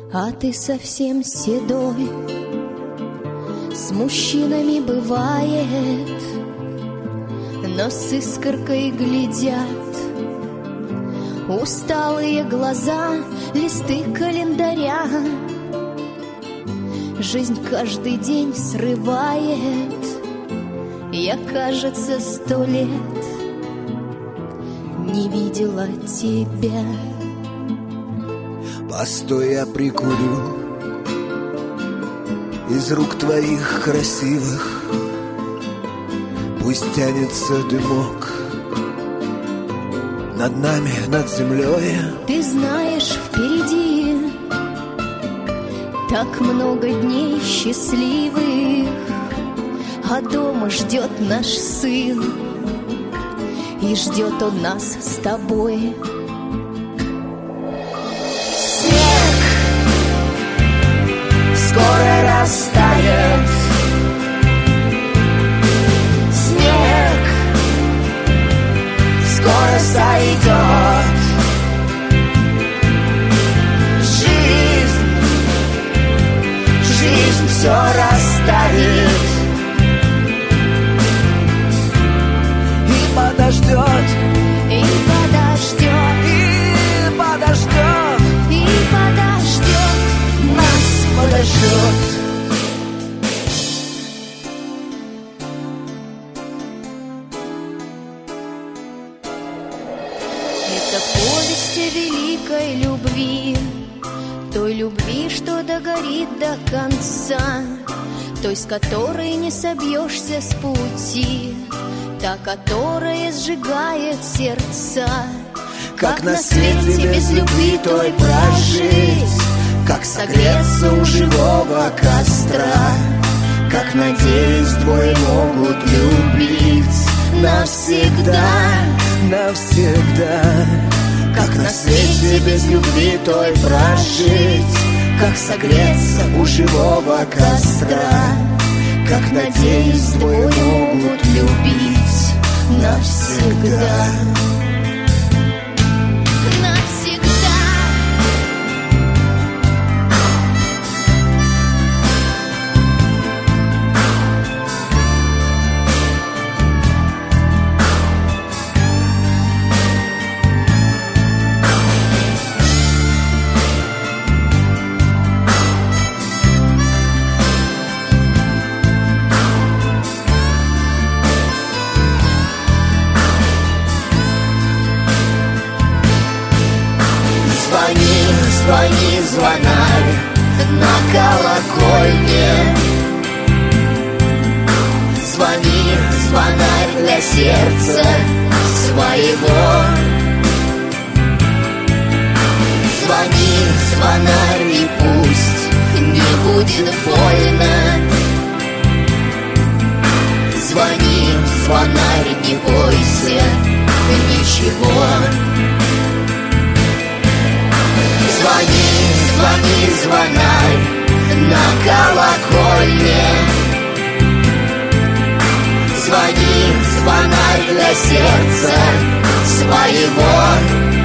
а ты совсем седой. С мужчинами бывает, но с искоркой глядят усталые глаза, листы календаря. Жизнь каждый день срывает. Я, кажется, 100 лет не видела тебя. Постой, я прикурю из рук твоих красивых. Пусть тянется дымок над нами, над землей. Ты знаешь, впереди так много дней счастливых, а дома ждет наш сын, и ждет он нас с тобой. Снег скоро растает, снег скоро сойдет. Жизнь все расставит И подождет, и подождет, и подождет, и подождет, нас подождет. Это повесть о великой любви, той любви, что догорит до конца, той, с которой не собьешься с пути, та, которая сжигает сердца. Как на свете без любви той прожить, как согреться у живого костра, как, надеюсь, двое могут любить навсегда, навсегда. Как на свете без любви той прожить, как согреться у живого костра, как, надеюсь, двое могут любить навсегда. Звони, звонарь на колокольне. Звони, звонарь для сердца своего. Звони, звонарь, и пусть не будет больно. Звони, звонарь, не бойся ничего. Звони, звони, звонарь на колокольне. Звони, звонарь для сердца своего.